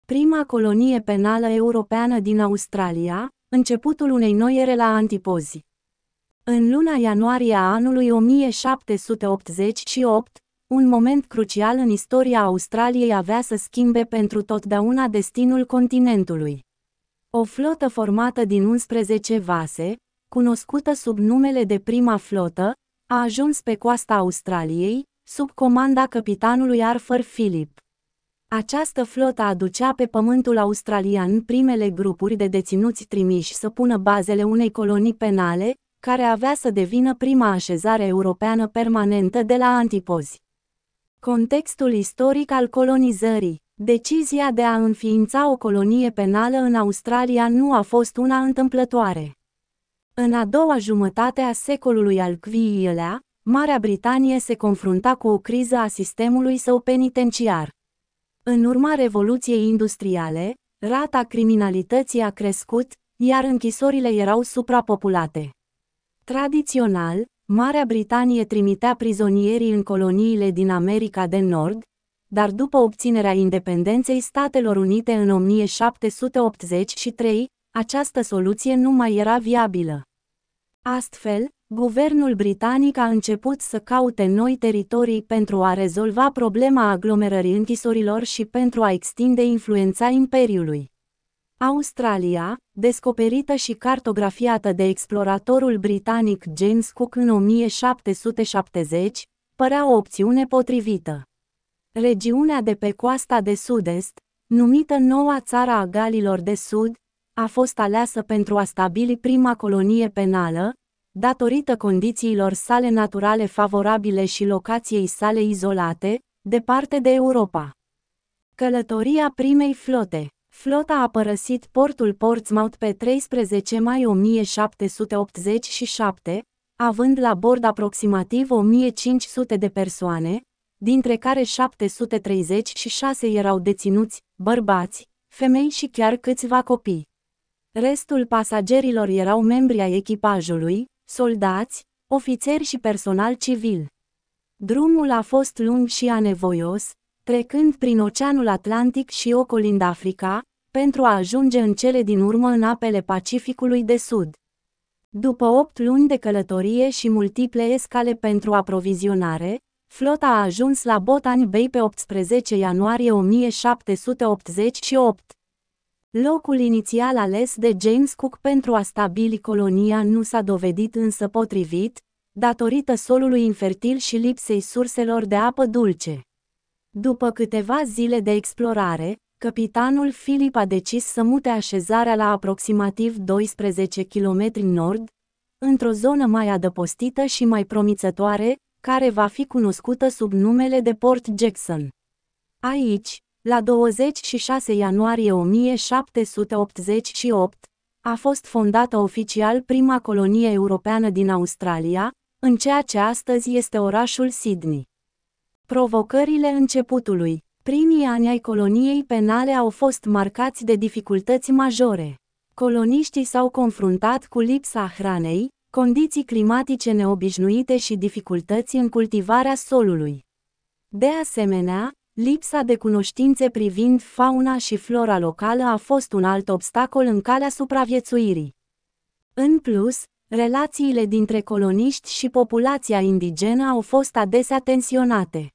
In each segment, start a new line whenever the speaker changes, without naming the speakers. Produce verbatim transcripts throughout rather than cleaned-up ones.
Prima colonie penală europeană din Australia, începutul unei noi ere la antipozi. În luna ianuarie a anului o mie șapte sute optzeci și opt, un moment crucial în istoria Australiei avea să schimbe pentru totdeauna destinul continentului. O flotă formată din unsprezece vase, cunoscută sub numele de Prima Flotă, a ajuns pe coasta Australiei, sub comanda capitanului Arthur Phillip. Această flotă aducea pe pământul australian primele grupuri de deținuți trimiși să pună bazele unei colonii penale, care avea să devină prima așezare europeană permanentă de la antipozi. Contextul istoric al colonizării. Decizia de a înființa o colonie penală în Australia nu a fost una întâmplătoare. În a doua jumătate a secolului al douăsprezecilea, Marea Britanie se confrunta cu o criză a sistemului său penitenciar. În urma Revoluției Industriale, rata criminalității a crescut, iar închisorile erau suprapopulate. Tradițional, Marea Britanie trimitea prizonierii în coloniile din America de Nord, dar după obținerea independenței Statelor Unite în o mie șapte sute optzeci și trei, această soluție nu mai era viabilă. Astfel, guvernul britanic a început să caute noi teritorii pentru a rezolva problema aglomerării închisorilor și pentru a extinde influența Imperiului. Australia, descoperită și cartografiată de exploratorul britanic James Cook în o mie șapte sute șaptezeci, părea o opțiune potrivită. Regiunea de pe coasta de sud-est, numită Noua Țară a Galilor de Sud, a fost aleasă pentru a stabili prima colonie penală, datorită condițiilor sale naturale favorabile și locației sale izolate, departe de Europa. Călătoria primei flote. Flota a părăsit portul Portsmouth pe treisprezece mai o mie șapte sute optzeci și șapte, având la bord aproximativ o mie cinci sute de persoane, dintre care șapte sute treizeci și șase erau deținuți, bărbați, femei și chiar câțiva copii. Restul pasagerilor erau membri ai echipajului, soldați, ofițeri și personal civil. Drumul a fost lung și anevoios, trecând prin Oceanul Atlantic și ocolind Africa, pentru a ajunge în cele din urmă în apele Pacificului de Sud. După opt luni de călătorie și multiple escale pentru aprovizionare, flota a ajuns la Botany Bay pe optsprezece ianuarie o mie șapte sute optzeci și opt. Locul inițial ales de James Cook pentru a stabili colonia nu s-a dovedit însă potrivit, datorită solului infertil și lipsei surselor de apă dulce. După câteva zile de explorare, capitanul Phillip a decis să mute așezarea la aproximativ doisprezece kilometri nord, într-o zonă mai adăpostită și mai promițătoare, care va fi cunoscută sub numele de Port Jackson. Aici, la douăzeci și șase ianuarie o mie șapte sute optzeci și opt, a fost fondată oficial prima colonie europeană din Australia, în ceea ce astăzi este orașul Sydney. Provocările începutului. Primii ani ai coloniei penale au fost marcați de dificultăți majore. Coloniștii s-au confruntat cu lipsa hranei, condiții climatice neobișnuite și dificultăți în cultivarea solului. De asemenea, lipsa de cunoștințe privind fauna și flora locală a fost un alt obstacol în calea supraviețuirii. În plus, relațiile dintre coloniști și populația indigenă au fost adesea tensionate.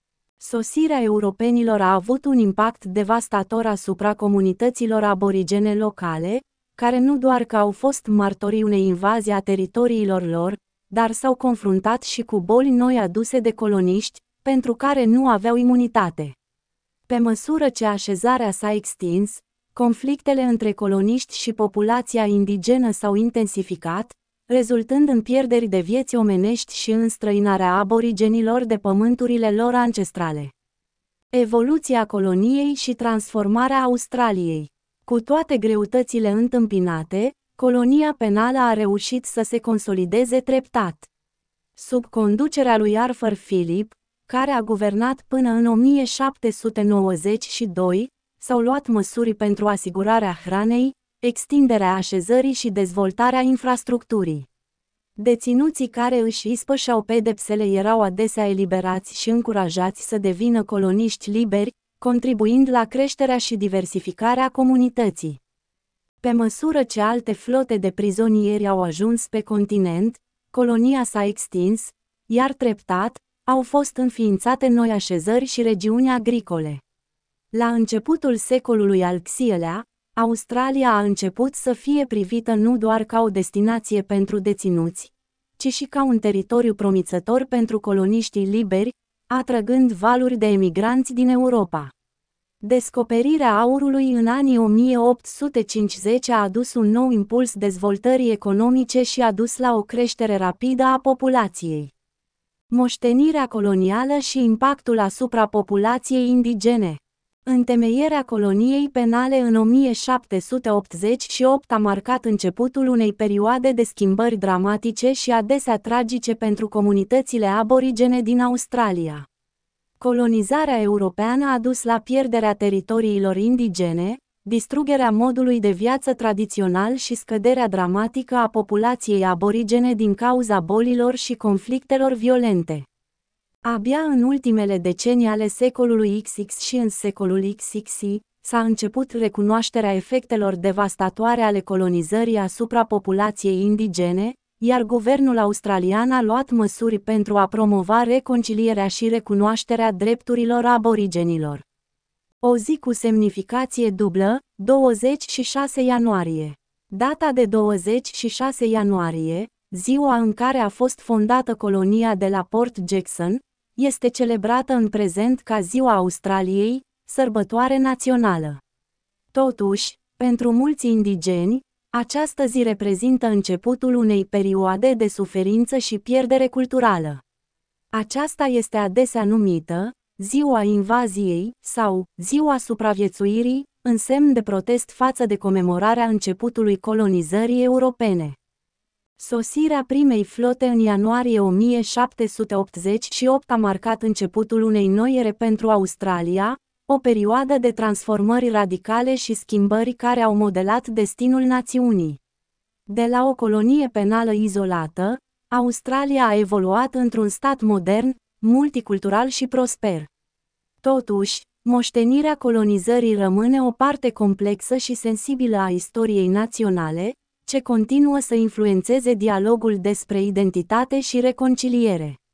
Sosirea europenilor a avut un impact devastator asupra comunităților aborigene locale, care nu doar că au fost martorii unei invazii a teritoriilor lor, dar s-au confruntat și cu boli noi aduse de coloniști, pentru care nu aveau imunitate. Pe măsură ce așezarea s-a extins, conflictele între coloniști și populația indigenă s-au intensificat, rezultând în pierderi de vieți omenești și înstrăinarea aborigenilor de pământurile lor ancestrale. Evoluția coloniei și transformarea Australiei. Cu toate greutățile întâmpinate, colonia penală a reușit să se consolideze treptat. Sub conducerea lui Arthur Phillip, care a guvernat până în o mie șapte sute nouăzeci și doi, s-au luat măsuri pentru asigurarea hranei, extinderea așezării și dezvoltarea infrastructurii. Deținuții care își ispășeau pedepsele erau adesea eliberați și încurajați să devină coloniști liberi, contribuind la creșterea și diversificarea comunității. Pe măsură ce alte flote de prizonieri au ajuns pe continent, colonia s-a extins, iar treptat, au fost înființate noi așezări și regiuni agricole. La începutul secolului al xiilea, Australia a început să fie privită nu doar ca o destinație pentru deținuți, ci și ca un teritoriu promițător pentru coloniștii liberi, atrăgând valuri de emigranți din Europa. Descoperirea aurului în anii o mie opt sute cincizeci a adus un nou impuls dezvoltării economice și a dus la o creștere rapidă a populației. Moștenirea colonială și impactul asupra populației indigene. Întemeierea coloniei penale în o mie șapte sute optzeci și opt a marcat începutul unei perioade de schimbări dramatice și adesea tragice pentru comunitățile aborigene din Australia. Colonizarea europeană a dus la pierderea teritoriilor indigene, distrugerea modului de viață tradițional și scăderea dramatică a populației aborigene din cauza bolilor și conflictelor violente. Abia în ultimele decenii ale secolului X X și în secolul X X I, s-a început recunoașterea efectelor devastatoare ale colonizării asupra populației indigene, iar guvernul australian a luat măsuri pentru a promova reconcilierea și recunoașterea drepturilor aborigenilor. O zi cu semnificație dublă, douăzeci și șase ianuarie. Data de douăzeci și șase ianuarie, ziua în care a fost fondată colonia de la Port Jackson, este celebrată în prezent ca Ziua Australiei, sărbătoare națională. Totuși, pentru mulți indigeni, această zi reprezintă începutul unei perioade de suferință și pierdere culturală. Aceasta este adesea numită Ziua Invaziei sau Ziua Supraviețuirii, în semn de protest față de comemorarea începutului colonizării europene. Sosirea primei flote în ianuarie o mie șapte sute optzeci și opt a marcat începutul unei noi ere pentru Australia, o perioadă de transformări radicale și schimbări care au modelat destinul națiunii. De la o colonie penală izolată, Australia a evoluat într-un stat modern, multicultural și prosper. Totuși, moștenirea colonizării rămâne o parte complexă și sensibilă a istoriei naționale, ce continuă să influențeze dialogul despre identitate și reconciliere.